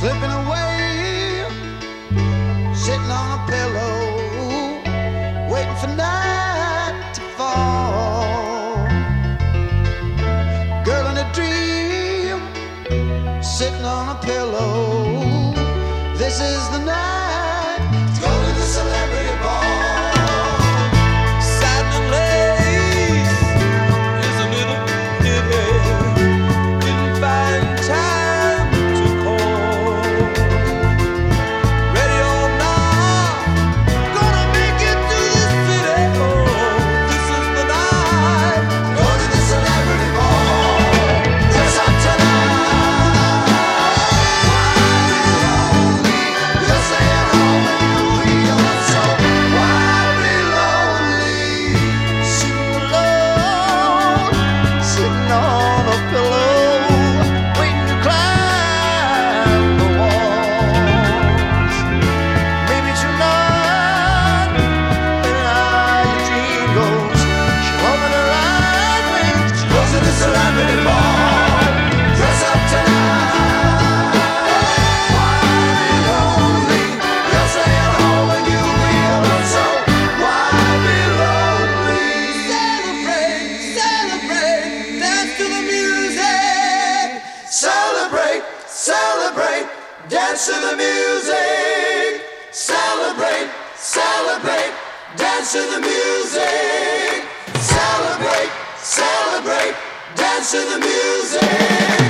slipping away, sitting on a pillow, waiting for night to fall. Girl in a dream, sitting on a pillow. This is the night to go to the celebrity ball. Satin lace is a little pity. Didn't find time to call. Ready or not, gonna make it to the city. Oh, this is the night to go to the celebrity ball. Dress up tonight. You'll stay at home and you'll be alone. So why be lonely? Sitting alone, sitting on a pillow, waiting to climb the walls. Maybe tonight, when your dream goes, she'll open her eyes when she goes to the celebrity ball. Dress up tonight. Why be lonely? You'll stay at home and you'll be alone. So why be lonely? Celebrate, celebrate, dance to the music. Celebrate, celebrate, dance to the music. Celebrate, celebrate, dance to the music. Celebrate, celebrate, dance to the music.